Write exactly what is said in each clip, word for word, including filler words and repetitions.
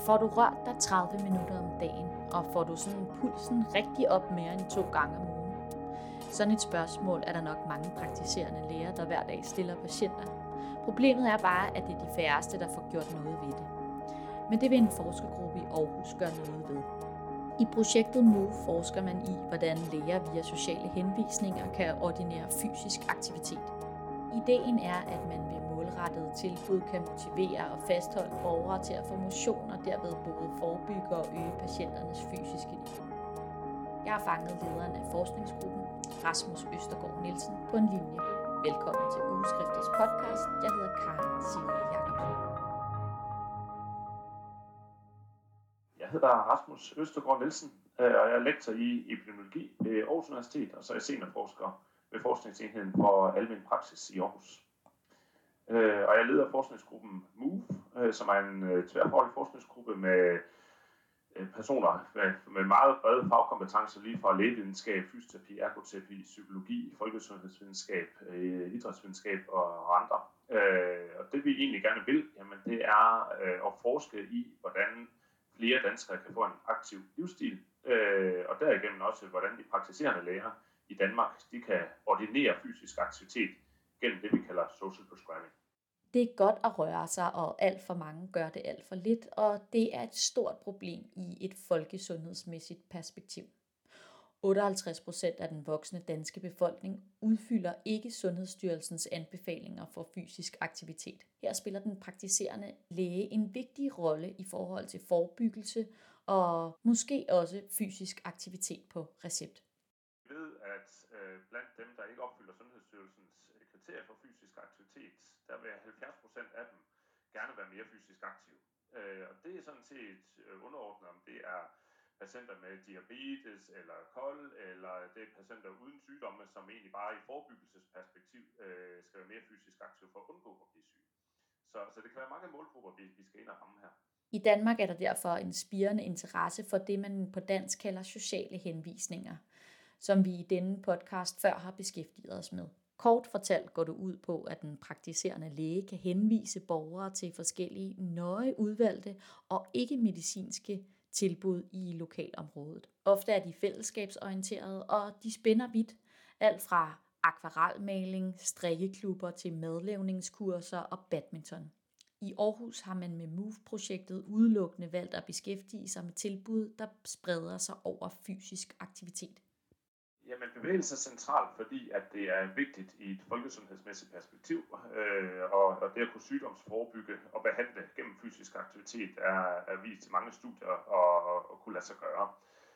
får du rørt dig tredive minutter om dagen, og får du sådan pulsen rigtig op mere end to gange om ugen? Sådan et spørgsmål er der nok mange praktiserende læger, der hver dag stiller patienter. Problemet er bare, at det er de færreste, der får gjort noget ved det. Men det vil en forskergruppe i Aarhus gøre noget ved. I projektet MOVE forsker man i, hvordan læger via sociale henvisninger kan ordinere fysisk aktivitet. Ideen er, at man ved målrettede tilbud kan motivere og fastholde borgere til at få motion og derved både forebygge og øge patienternes fysiske niveau. Jeg har fanget lederen af forskningsgruppen, Rasmus Østergaard Nielsen, på en linje. Velkommen til Ugeskriftets podcast. Jeg hedder Karen Signe Jacobsen. Jeg hedder Rasmus Østergaard Nielsen, og jeg er lektor i epidemiologi ved Aarhus Universitet, og så er jeg seniorforsker ved Forskningsenheden for Almen Praksis i Aarhus. Og jeg leder forskningsgruppen MOVE, som er en tværfaglig forskningsgruppe med personer med meget brede fagkompetencer, lige fra lægevidenskab, fysioterapi, ergoterapi, psykologi, folkesundhedsvidenskab, idrætsvidenskab og andre. Og det vi egentlig gerne vil, jamen, det er at forske i, hvordan flere danskere kan få en aktiv livsstil, og derigennem også, hvordan de praktiserende læger i Danmark, de kan ordinere fysisk aktivitet gennem det, vi kalder social prescribing. Det er godt at røre sig, og alt for mange gør det alt for lidt, og det er et stort problem i et folkesundhedsmæssigt perspektiv. otteoghalvtreds procent af den voksne danske befolkning udfylder ikke Sundhedsstyrelsens anbefalinger for fysisk aktivitet. Her spiller den praktiserende læge en vigtig rolle i forhold til forebyggelse og måske også fysisk aktivitet på recept. Vi ved, at øh, blandt dem, der ikke opfylder Sundhedsstyrelsens kriterier for fysisk aktivitet, der vil halvfjerds procent af dem gerne være mere fysisk aktiv. Øh, og det er sådan set øh, underordnet, om det er patienter med diabetes eller kol, eller det er patienter uden sygdomme, som egentlig bare i forebyggelsesperspektiv øh, skal være mere fysisk aktive for at undgå at blive syge. Så, så det kan være mange målgrupper, vi, vi skal ind og ramme her. I Danmark er der derfor en spirende interesse for det, man på dansk kalder sociale henvisninger, som vi i denne podcast før har beskæftiget os med. Kort fortalt går det ud på, at den praktiserende læge kan henvise borgere til forskellige nøje udvalgte og ikke-medicinske tilbud i lokalområdet. Ofte er de fællesskabsorienterede, og de spænder vidt, alt fra akvarelmaling, strikkeklubber til madlavningskurser og badminton. I Aarhus har man med MOVE-projektet udelukkende valgt at beskæftige sig med tilbud, der spreder sig over fysisk aktivitet. Jamen, bevægelse er centralt, fordi at det er vigtigt i et folkesundhedsmæssigt perspektiv, øh, og, og det at kunne sygdomsforebygge og behandle gennem fysisk aktivitet er, er vist til mange studier og, og, og kunne lade sig gøre.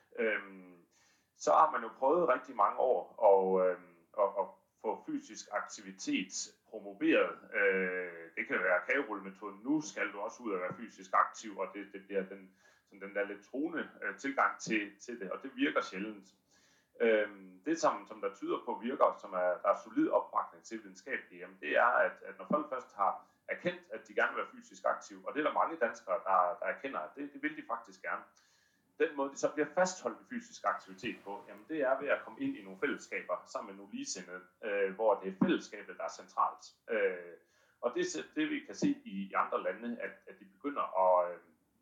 Øhm, så har man jo prøvet rigtig mange år at, øh, at, at få fysisk aktivitet promoveret. Øh, det kan være kagerullemetoden. Nu skal du også ud og være fysisk aktiv, og det, det bliver den, sådan den der lidt truende øh, tilgang til, til det, og det virker sjældent. Det, som, som der tyder på virker, som er, der er solid opbakning til videnskabeligt, jamen det er, at, at når folk først har erkendt, at de gerne vil være fysisk aktive, og det er der mange danskere, der, der erkender, at det, det vil de faktisk gerne. Den måde, de så bliver fastholdt i fysisk aktivitet på, jamen det er ved at komme ind i nogle fællesskaber sammen med nogle ligesindede, øh, hvor det er fællesskabet, der er centralt. Øh, og det er det, vi kan se i andre lande, at, at de begynder at... Øh,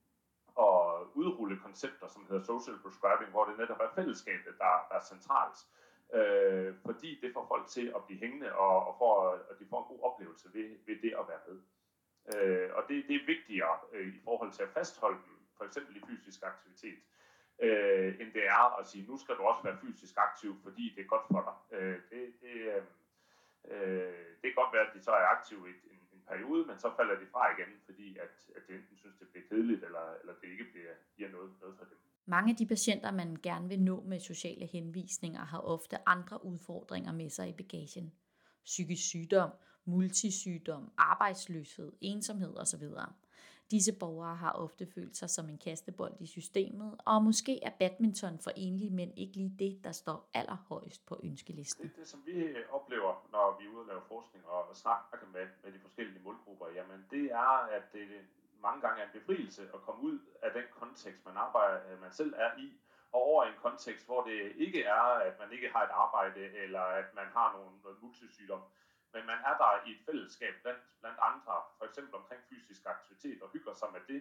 og udrulle koncepter, som hedder social prescribing, hvor det netop er fællesskabet, der, der er centralt, øh, fordi det får folk til at blive hængende, og, og for, at de får en god oplevelse ved, ved det at være med. Øh, og det, det er vigtigere øh, i forhold til at fastholde dem, for eksempel i fysisk aktivitet, øh, end det er at sige, nu skal du også være fysisk aktiv, fordi det er godt for dig. Øh, det, det, øh, øh, det kan godt være, at de så er aktive i en periode, men så falder de fra igen, fordi at, at de enten synes, det bliver kedeligt, eller, eller det ikke bliver, giver noget, noget for dem. Mange af de patienter, man gerne vil nå med sociale henvisninger, har ofte andre udfordringer med sig i bagagen. Psykisk sygdom, multisygdom, arbejdsløshed, ensomhed osv. Disse borgere har ofte følt sig som en kastebold i systemet, og måske er badminton for enlige mænd ikke lige det, der står allerhøjest på ønskelisten. Det, det som vi oplever, når vi er ude og lave forskning og snakker med, med de forskellige målgrupper, jamen det er, at det mange gange er en befrielse at komme ud af den kontekst, man arbejder, man selv er i, og over i en kontekst, hvor det ikke er, at man ikke har et arbejde, eller at man har nogle, noget multisygdom, men man er der i et fællesskab blandt, blandt andre, for eksempel omkring fysisk aktivitet, og hygger sig med det,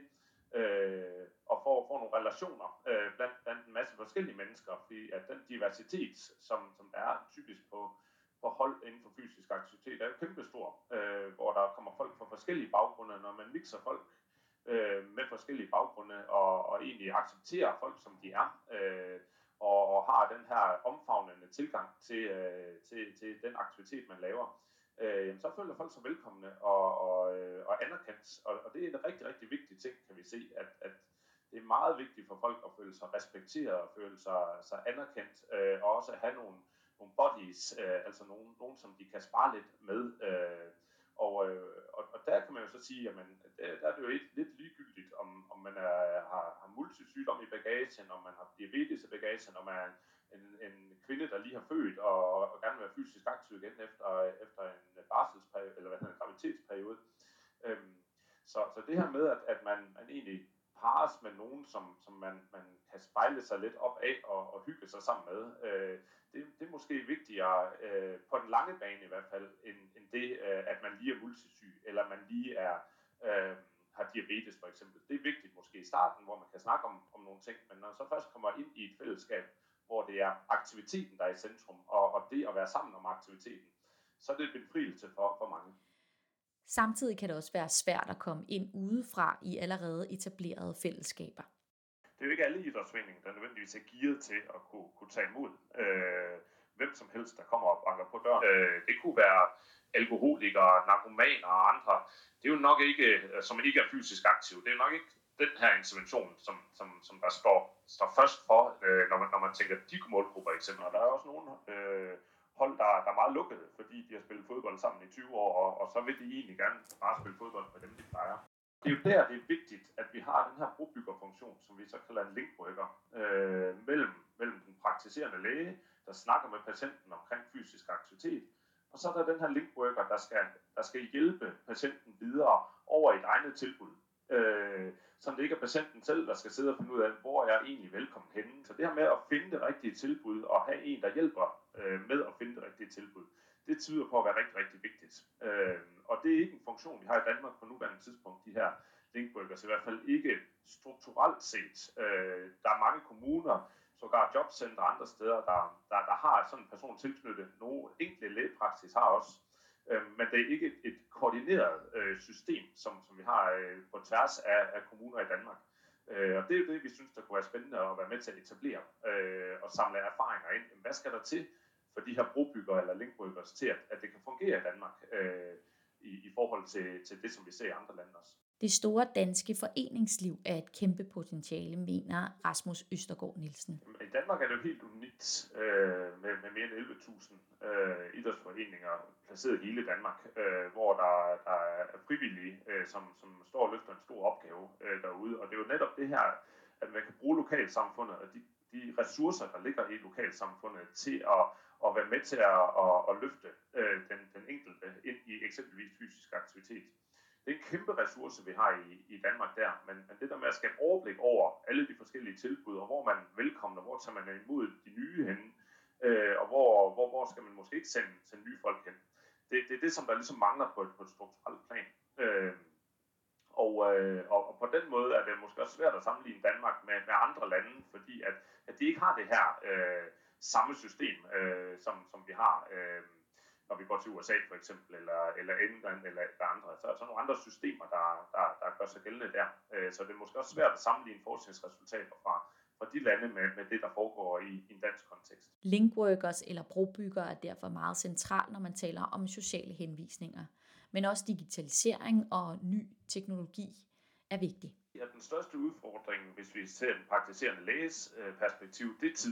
øh, og får, får nogle relationer øh, blandt, blandt en masse forskellige mennesker, fordi at den diversitet, som, som er typisk på, på hold inden for fysisk aktivitet, er jo kæmpestor, øh, hvor der kommer folk fra forskellige baggrunde, når man mixer folk øh, med forskellige baggrunde, og, og egentlig accepterer folk, som de er, øh, og, og har den her omfavnende tilgang til, øh, til, til den aktivitet, man laver, øh, så føler folk sig velkomne og, og, øh, og anerkendt. Og, og det er en rigtig, rigtig vigtig ting, kan vi se, at, at det er meget vigtigt for folk at føle sig respekteret og føle sig, sig anerkendt, øh, og også at have nogle, nogle buddies, øh, altså nogen, nogen, som de kan spare lidt med. Øh, og, øh, og, og der kan man jo så sige, at der, der er det jo lidt, lidt ligegyldigt, om, om man er, har, har multisygdom i bagagen, om man har diabetes i bagagen, om man er en, en kvinde, der lige har født og, og gerne vil være fysisk aktiv igen efter, efter en barselsperiode, eller hvad hedder en graviditetsperiode. Øhm, så, så det her med, at, at man, man egentlig pares med nogen, som, som man, man kan spejle sig lidt op af og, og hygge sig sammen med, øh, det, det er måske vigtigere øh, på den lange bane i hvert fald, end, end det, øh, at man lige er multisyg, eller man lige er, øh, har diabetes for eksempel. Det er vigtigt måske i starten, hvor man kan snakke om, om nogle ting, men når man så først kommer ind i et fællesskab, hvor det er aktiviteten, der er i centrum, og, og det at være sammen om aktiviteten, så er det en befrielse for, for mange. Samtidig kan det også være svært at komme ind udefra i allerede etablerede fællesskaber. Det er jo ikke alle idrætsforeninger, der nødvendigvis er gearet til at kunne, kunne tage imod øh, hvem som helst, der kommer og banker på døren. Øh, det kunne være alkoholikere, narkomaner og andre. Det er jo nok ikke, som ikke er fysisk aktiv, det er jo nok ikke den her intervention, som, som, som der står, står først for, øh, når, man, når man tænker de målgrupper eksempel. Og der er også nogle øh, hold, der, der er meget lukkede, fordi de har spillet fodbold sammen i tyve år, og, og så vil de egentlig gerne bare spille fodbold med dem, de plejer. Det er jo der, det er vigtigt, at vi har den her brobyggerfunktion, som vi så kalder en linkbrygger, øh, mellem, mellem den praktiserende læge, der snakker med patienten omkring fysisk aktivitet, og så er der den her linkbrygger, der skal, der skal hjælpe patienten videre over et egnet tilbud. Øh, så det ikke er patienten selv, der skal sidde og finde ud af, hvor jeg er egentlig velkommen henne. Så det her med at finde det rigtige tilbud, og have en, der hjælper øh, med at finde det rigtige tilbud, det tyder på at være rigtig, rigtig vigtigt. Øh, og det er ikke en funktion, vi har i Danmark på nuværende tidspunkt, de her linkbryggers, i hvert fald ikke strukturelt set. Øh, der er mange kommuner, sågar jobcenter og andre steder, der, der, der har sådan en person tilknyttet. Nogle enkelte lægepraksis har også. Øh, men det er ikke et, et koordineret øh, system, som, som vi har øh, på tværs af, af kommuner i Danmark. Øh, og det er jo det, vi synes, der kunne være spændende at være med til at etablere øh, og samle erfaringer ind. Hvad skal der til for de her brobyggere eller linkbryggers til, at, at det kan fungere i Danmark øh, i, i forhold til, til det, som vi ser i andre lande også? Det store danske foreningsliv er et kæmpe potentiale, mener Rasmus Østergaard Nielsen. I Danmark er det jo helt unikt øh, med, med mere end elleve tusind øh, idrætsforeninger placeret i hele Danmark, øh, hvor der, der er frivillige, øh, som, som står og løfter en stor opgave øh, derude. Og det er jo netop det her, at man kan bruge lokalsamfundet og de, de ressourcer, der ligger i lokalsamfundet, til at, at være med til at, at, at løfte øh, den, den enkelte ind i eksempelvis fysisk aktivitet. Det er en kæmpe ressource, vi har i, i Danmark der, men, men det der med at skabe overblik over alle de forskellige tilbud, og hvor man er velkommen, og hvor tager man imod de nye henne, øh, og hvor, hvor, hvor skal man måske ikke sende, sende nye folk hen. Det, det er det, som der ligesom mangler på et, på et strukturelt plan. Øh, og, øh, og, og på den måde er det måske også svært at sammenligne Danmark med, med andre lande, fordi at, at de ikke har det her øh, samme system, øh, som, som vi har. Øh, når vi går til U S A for eksempel, eller, eller England, eller, eller andre. Så er der nogle andre systemer, der, der, der gør sig gældende der. Så det er måske også svært at sammenligne forskningsresultater fra, fra de lande med, med det, der foregår i, i en dansk kontekst. Linkworkers eller brobyggere er derfor meget centralt, når man taler om sociale henvisninger. Men også digitalisering og ny teknologi er vigtig. Ja, den største udfordring, hvis vi ser den praktiserende læges perspektiv, det er tid.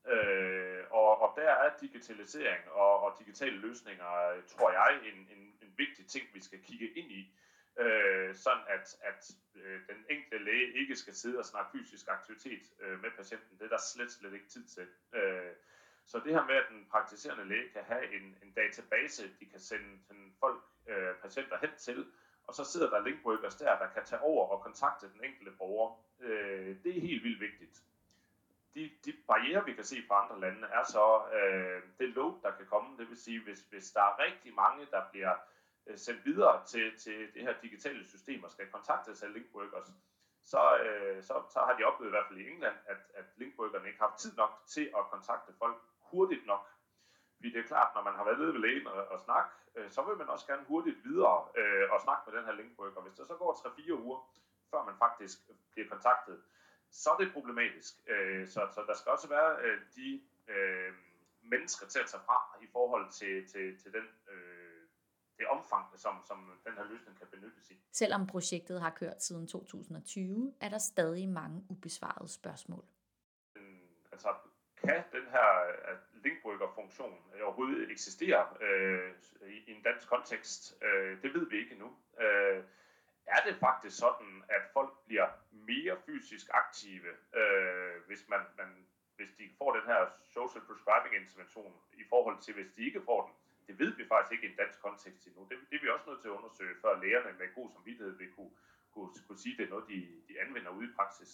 Øh, og, og der er digitalisering og, og digitale løsninger, tror jeg, en, en, en vigtig ting, vi skal kigge ind i, øh, sådan at, at øh, den enkelte læge ikke skal sidde og snakke fysisk aktivitet øh, med patienten. Det er der slet, slet ikke tid til. Øh, så det her med, at den praktiserende læge kan have en, en database, de kan sende, sende folk, øh, patienter hen til, og så sidder der linkworkers der, der kan tage over og kontakte den enkelte borger. Øh, det er helt vildt vigtigt. De, de barrierer, vi kan se fra andre lande, er så øh, det load, der kan komme. Det vil sige, hvis, hvis der er rigtig mange, der bliver øh, sendt videre til, til det her digitale system og skal kontaktes af linkworkers, så, øh, så, så har de oplevet i hvert fald i England, at, at linkbrygerne ikke har haft tid nok til at kontakte folk hurtigt nok. Fordi det er klart, når man har været nede ved lægen og, og snakke, øh, så vil man også gerne hurtigt videre øh, og snakke med den her linkbrygger. Hvis der så går tre fire uger, før man faktisk bliver kontaktet, så er det problematisk. Øh, så, så der skal også være øh, de øh, mennesker til at tage fra i forhold til, til, til den, øh, det omfang, som, som den her løsning kan benyttes i. Selvom projektet har kørt siden to tusind og tyve, er der stadig mange ubesvarede spørgsmål. Altså, kan den her linkbryggerfunktion overhovedet eksistere øh, i, i en dansk kontekst? Øh, det ved vi ikke endnu. Øh, er det faktisk sådan, at folk bliver mere fysisk aktive, øh, hvis, man, man, hvis de får den her social prescribing intervention i forhold til, hvis de ikke får den? Det ved vi faktisk ikke i en dansk kontekst endnu. Det, det er vi også nødt til at undersøge, før lægerne med god samvittighed vil kunne, kunne, kunne sige, at det er noget, de, de anvender ude i praksis.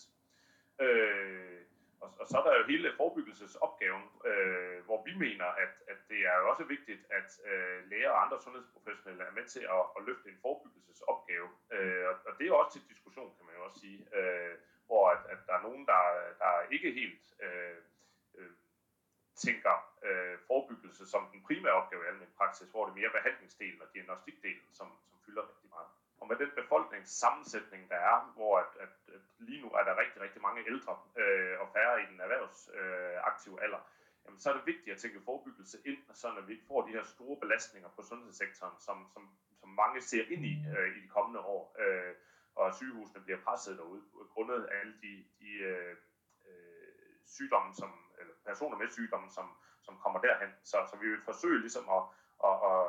Øh, og, og så er der jo hele forebyggelsesopgaven, øh, hvor vi mener, at, at det er jo også vigtigt, at øh, læger og andre sundhedsprofessionelle er med til at, at løfte en forebyggelsesopgave. Øh, og, og det er også til diskussion, kan man jo også sige, øh, hvor at, at der er nogen, der, der ikke helt øh, øh, tænker øh, forebyggelse som den primære opgave i almen praksis, hvor det er mere behandlingsdelen og diagnostikdelen, som, som fylder rigtig meget. Og med den befolkningssammensætning, der er, hvor at, at, at lige nu er der rigtig, rigtig mange ældre øh, og færre i den erhvervsaktive øh, alder, jamen, så er det vigtigt at tænke forebyggelse ind, så når vi ikke får de her store belastninger på sundhedssektoren, som, som, som mange ser ind i øh, i de kommende år, øh, og sygehusene bliver presset derude, grundet af alle de, de øh, øh, sygdomme, som, eller personer med sygdomme, som, som kommer derhen. Så, så vi vil forsøge ligesom at, at, at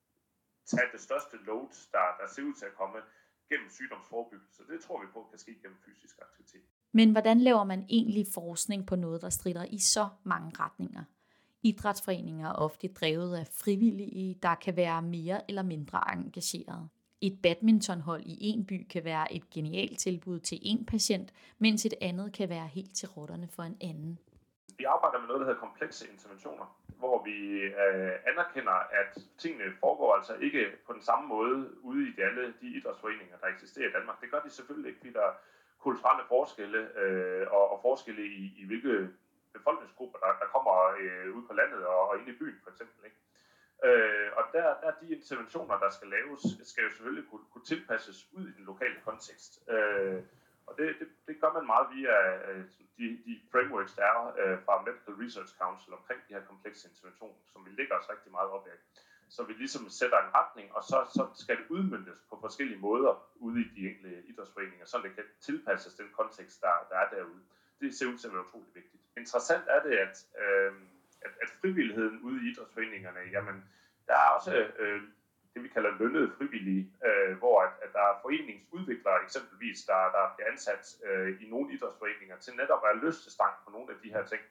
tage det største load, der, der ser ud til at komme gennem sygdomsforebyggelse. Det tror vi på kan ske gennem fysisk aktivitet. Men hvordan laver man egentlig forskning på noget, der strider i så mange retninger? Idrætsforeninger er ofte drevet af frivillige, der kan være mere eller mindre engagerede. Et badmintonhold i en by kan være et genialt tilbud til en patient, mens et andet kan være helt til rotterne for en anden. Vi arbejder med noget, der hedder komplekse interventioner, hvor vi øh, anerkender, at tingene foregår altså ikke på den samme måde ude i de, alle de idrætsforeninger, der eksisterer i Danmark. Det gør de selvfølgelig ikke, fordi der er kulturelle forskelle øh, og, og forskelle i, i hvilke befolkningsgrupper, der, der kommer øh, ud på landet og, og ind i byen for eksempel. Ikke? Øh, og der, der de interventioner, der skal laves, skal jo selvfølgelig kunne, kunne tilpasses ud i den lokale kontekst. Øh, Og det, det, det gør man meget via øh, de, de frameworks, der er øh, fra Medical Research Council omkring de her komplekse interventioner, som vi lægger os rigtig meget op af. Så vi ligesom sætter en retning, og så, så skal det udmøntes på forskellige måder ude i de enkelte idrætsforeninger, så det kan tilpasses den kontekst, der, der er derude. Det ser ud til at være utroligt vigtigt. Interessant er det, at, øh, at, at frivilligheden ude i idrætsforeningerne, jamen, der er også øh, det, vi kalder lønnede frivillige, øh, hvor at, at der er foreningsudviklere eksempelvis, der, der bliver ansat øh, i nogle idrætsforeninger til netop at være løftestang på nogle af de her ting.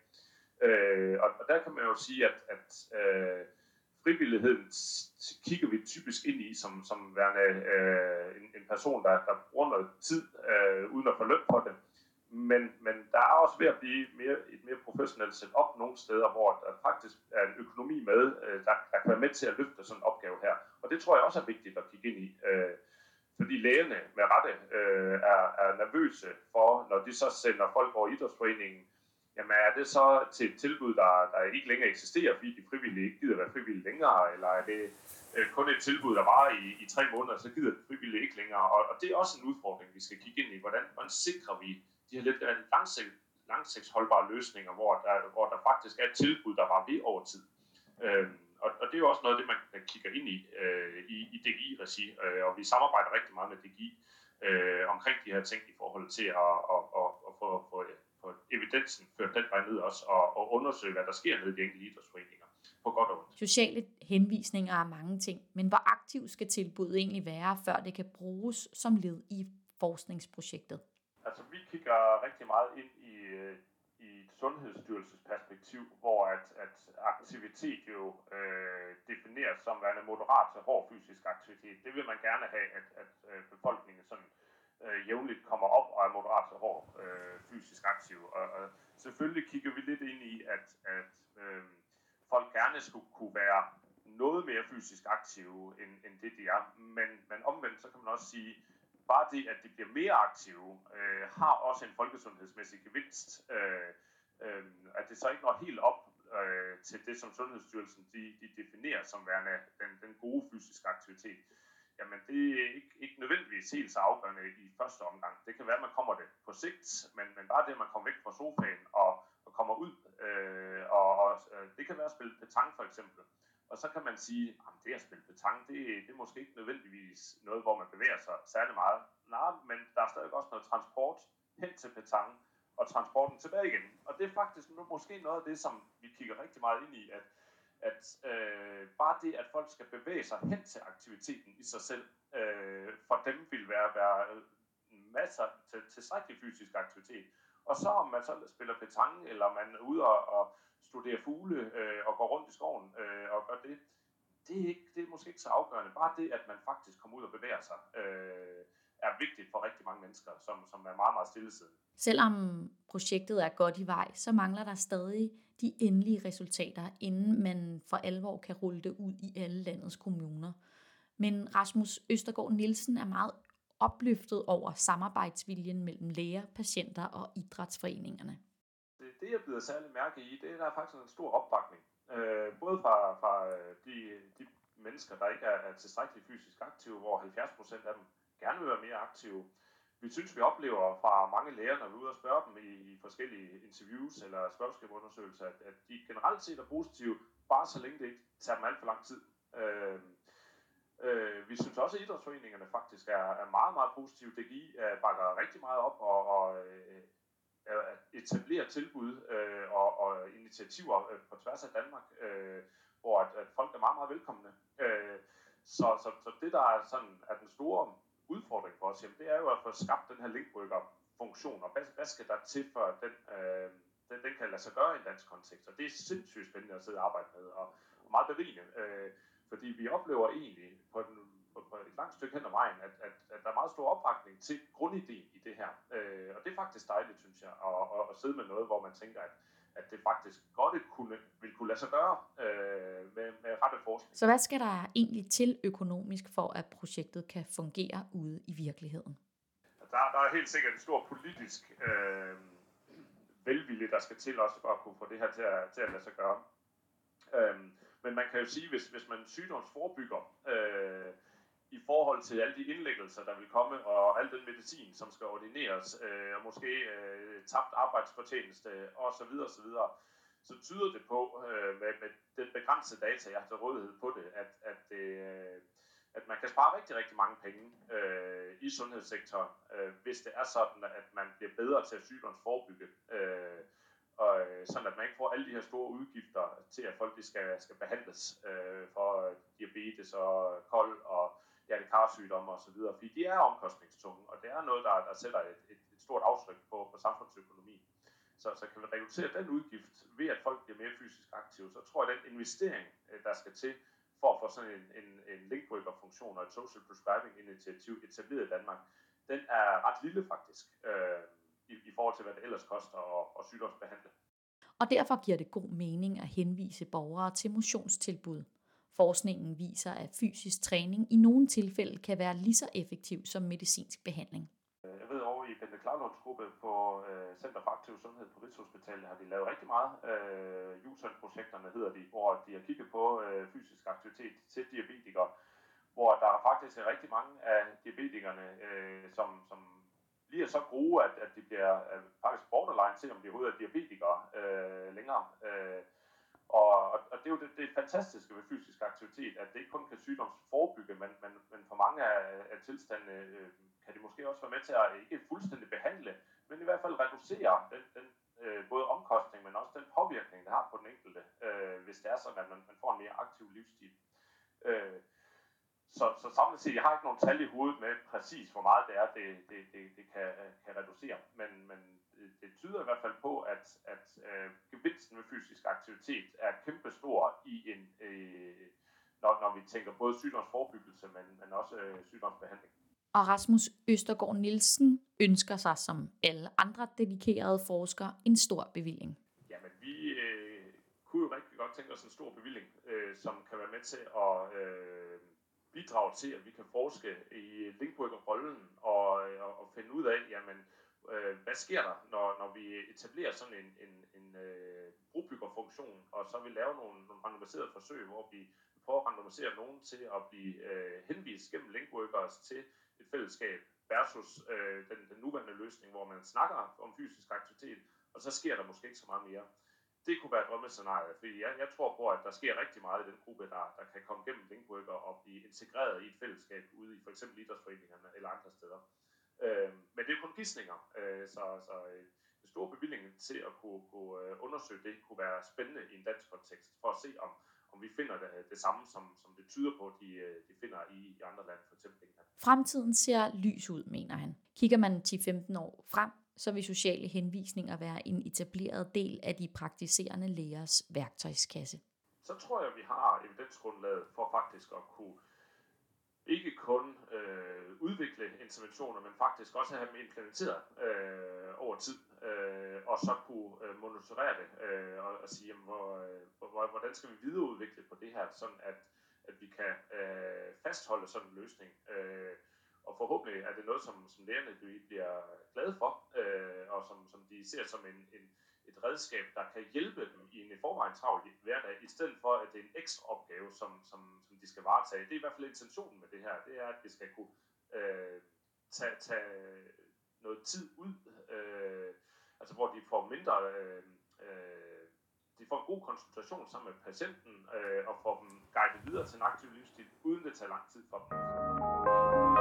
Øh, og, og der kan man jo sige, at, at øh, frivilligheden kigger vi typisk ind i som, som værende øh, en, en person, der, der bruger noget tid øh, uden at få løn for det. Men, men der er også ved at blive mere, et mere professionelt setup nogle steder, hvor der faktisk er en økonomi med, der, der kan være med til at løfte sådan en opgave her. Og det tror jeg også er vigtigt at kigge ind i. Øh, fordi lægerne med rette øh, er, er nervøse for, når de så sender folk over idrætsforeningen, jamen er det så til et tilbud, der, der ikke længere eksisterer, fordi de frivillige ikke gider være frivillige længere, eller er det øh, kun et tilbud, der varer i, i tre måneder, så gider de frivillige ikke længere. Og, og det er også en udfordring, vi skal kigge ind i. Hvordan, hvordan sikrer vi de her lidt langsigt, langsigtsholdbare løsninger, hvor der, hvor der faktisk er et tilbud, der var ved over tid. Øh, og, og det er jo også noget af det, man kigger ind i øh, i, i D G I-regi, øh, og vi samarbejder rigtig meget med D G I øh, omkring de her ting i forhold til at, at, at, at få, få, få evidensen ført den vej ned også, og, og undersøge, hvad der sker nede i de enkelte idrætsforeninger, på godt og ondt. Sociale henvisninger er mange ting, men hvor aktiv skal tilbuddet egentlig være, før det kan bruges som led i forskningsprojektet? Altså, vi kigger rigtig meget ind i, i et sundhedsstyrelsesperspektiv, hvor at, at aktivitet jo øh, defineres som værende moderat til hård fysisk aktivitet. Det vil man gerne have, at, at befolkningen sådan øh, jævnligt kommer op og er moderat til hård øh, fysisk aktiv. Og, og selvfølgelig kigger vi lidt ind i, at, at øh, folk gerne skulle kunne være noget mere fysisk aktive, end, end det de er. Men, men omvendt, så kan man også sige, bare det, at de bliver mere aktive, øh, har også en folkesundhedsmæssig gevinst. Øh, øh, at det så ikke når helt op øh, til det, som Sundhedsstyrelsen de, de definerer som værende den, den gode fysiske aktivitet. Jamen det er ikke, ikke nødvendigvis helt så afgørende i første omgang. Det kan være, at man kommer det på sigt, men, men bare det, at man kommer væk fra sofaen og, og kommer ud, øh, og, og det kan være at spille petanque for eksempel. Og så kan man sige, at det at spille petanque, det, det er måske ikke nødvendigvis noget, hvor man bevæger sig særlig meget. Nej, men der er stadig også noget transport hen til petanque og transporten tilbage igen. Og det er faktisk måske noget af det, som vi kigger rigtig meget ind i, at at øh, bare det, at folk skal bevæge sig hen til aktiviteten i sig selv, øh, for dem vil være, være masser til tilstrækkelig fysisk aktivitet. Og så om man så spiller petanque, eller man er ude og, og studerer fugle øh, og går rundt i skoven øh, og gør det, det er, ikke, det er måske ikke så afgørende. Bare det, at man faktisk kommer ud og bevæger sig, øh, er vigtigt for rigtig mange mennesker, som, som er meget, meget stillesiddende. Selvom projektet er godt i vej, så mangler der stadig de endelige resultater, inden man for alvor kan rulle det ud i alle landets kommuner. Men Rasmus Østergaard Nielsen er meget opløftet over samarbejdsviljen mellem læger, patienter og idrætsforeningerne. Det, det jeg bider særlig mærke i, det er der faktisk en stor opbakning. Øh, både fra, fra de, de mennesker, der ikke er, er tilstrækkeligt fysisk aktive, hvor halvfjerds procent af dem gerne vil være mere aktive. Vi synes, vi oplever fra mange læger, når vi er ude og spørge dem i, i forskellige interviews eller spørgeskemaundersøgelser, at, at de generelt set er positive, bare så længe det ikke tager dem alt for lang tid. Øh, øh, vi synes også, at idrætsforeningerne faktisk er, er meget, meget positive. D G I uh, bakker rigtig meget op og, og uh, etablerer tilbud uh, og, og initiativer uh, på tværs af Danmark, uh, hvor at, at folk er meget, meget velkomne. Uh, så, så, så det, der er, sådan, er den store udfordring for os, jamen, det er jo at få skabt den her linkbrygger-funktion, og hvad, hvad skal der til, for den, øh, den, den kan lade sig gøre i en dansk kontekst, og det er sindssygt spændende at sidde og arbejde med, og, og meget berigende, øh, fordi vi oplever egentlig på, den, på, på et langt stykke hen ad vejen, at, at, at der er meget stor opbakning til grundideen i det her, øh, og det er faktisk dejligt, synes jeg, at, at, at sidde med noget, hvor man tænker, at at det faktisk godt kunne, vil kunne lade sig gøre øh, med, med rette forskning. Så hvad skal der egentlig til økonomisk for, at projektet kan fungere ude i virkeligheden? Der, der er helt sikkert en stor politisk øh, velvilje, der skal til også for at kunne få det her til at, til at lade sig gøre. Øh, men man kan jo sige, hvis, hvis man sygdomsforebygger øh, i forhold til alle de indlæggelser, der vil komme, og al den medicin, som skal ordineres, øh, og måske øh, tabt arbejdsfortjeneste osv. osv., så tyder det på, øh, med, med den begrænsede data, jeg har til rådighed på det, at, at, øh, at man kan spare rigtig, rigtig mange penge øh, i sundhedssektoren, øh, hvis det er sådan, at man bliver bedre til at sygdomsforebygge, øh, og sådan at man ikke får alle de her store udgifter til, at folk de skal, skal behandles øh, for diabetes og kold og hjertekarsygdomme og så videre, fordi de er omkostningstunge, og det er noget, der, der sætter et, et, et stort aftryk på, på samfundsøkonomien. Så, så kan vi reducere den udgift ved, at folk bliver mere fysisk aktive, så tror jeg, at den investering, der skal til for at få sådan en, en, en linkbrygger-funktion og et social prescribing-initiativ etableret i Danmark, den er ret lille faktisk, øh, i, i forhold til, hvad det ellers koster at, at sygdomsbehandle. Og derfor giver det god mening at henvise borgere til motionstilbud. Forskningen viser, at fysisk træning i nogle tilfælde kan være lige så effektiv som medicinsk behandling. Jeg ved, over i Bente Klavlunds gruppe på øh, Center for Aktiv Sundhed på Rigshospitalet har de lavet rigtig meget. Øh, U T O N-projekterne hedder de, hvor de har kigget på øh, fysisk aktivitet til diabetikere, hvor der faktisk er rigtig mange af diabetikerne, øh, som, som lige er så gode, at, at de bliver øh, faktisk borderline til, om de overhovedet er diabetikere øh, længere. Øh, Og, og det er jo det, det fantastiske ved fysisk aktivitet, at det ikke kun kan sygdomsforebygge, men, men, men for mange af, af tilstandene øh, kan det måske også være med til at ikke fuldstændig behandle, men i hvert fald reducere den, den øh, både omkostning, men også den påvirkning, det har på den enkelte, øh, hvis det er sådan, at man, man får en mere aktiv livsstil. Øh, så, så samlet set, jeg har ikke nogen tal i hovedet med præcis, hvor meget det er, det, det, det, det kan, kan reducere, men, men det tyder i hvert fald på, at, at øh, gevinsten ved fysisk aktivitet er kæmpestor i en, øh, når, når vi tænker både sygdomsforebyggelse, men, men også øh, sygdomsbehandling. Og Rasmus Østergaard Nielsen ønsker sig, som alle andre dedikerede forskere, en stor bevilling. Jamen, vi øh, kunne jo rigtig godt tænke os en stor bevilling, øh, som kan være med til at øh, bidrage til, at vi kan forske i linkworker-rollen og, og, og finde ud af, jamen, øh, hvad sker der, når, når vi etablerer sådan en, en, en øh, brobyggerfunktion, og så vil lave nogle, nogle randomiserede forsøg, hvor vi prøver at randomisere nogen til at blive øh, henvist gennem linkworkers til et fællesskab versus øh, den, den nuværende løsning, hvor man snakker om fysisk aktivitet, og så sker der måske ikke så meget mere. Det kunne være drømmescenariet, fordi jeg, jeg tror på, at der sker rigtig meget i den gruppe, der, der kan komme gennem linkworker og blive integreret i et fællesskab ude i for eksempel idrætsforeningerne eller andre steder. Øh, men det er kun gidsninger, øh, så, så øh, den store bevilling til at kunne, kunne øh, undersøge det kunne være spændende i en dansk kontekst, for at se om, om vi finder det, det samme, som, som det tyder på, de, de finder i, i andre lande, for eksempel England. Fremtiden ser lys ud, mener han. Kigger man ti til femten år frem, så vil sociale henvisninger være en etableret del af de praktiserende lægers værktøjskasse. Så tror jeg, at vi har evidensgrundlaget for faktisk at kunne ikke kun øh, udvikle interventioner, men faktisk også have dem implementeret øh, over tid, øh, og så kunne øh, monitorere det øh, og, og sige, jamen, hvor, øh, hvordan skal vi videreudvikle på det her, sådan at, at vi kan øh, fastholde sådan en løsning. Øh, og forhåbentlig er det noget, som, som lægerne bliver glade for, øh, og som, som de ser som en, en, et redskab, der kan hjælpe dem i en i forvejen travl hverdag, i stedet for, at det er en ekstra opgave, som, som, som de skal varetage. Det er i hvert fald intentionen med det her, det er, at det skal kunne øh, tage, tage noget tid ud, øh, altså hvor de får mindre, øh, øh, de får en god konsultation sammen med patienten, øh, og får dem guidet videre til en aktiv livsstil, uden det tager lang tid for dem.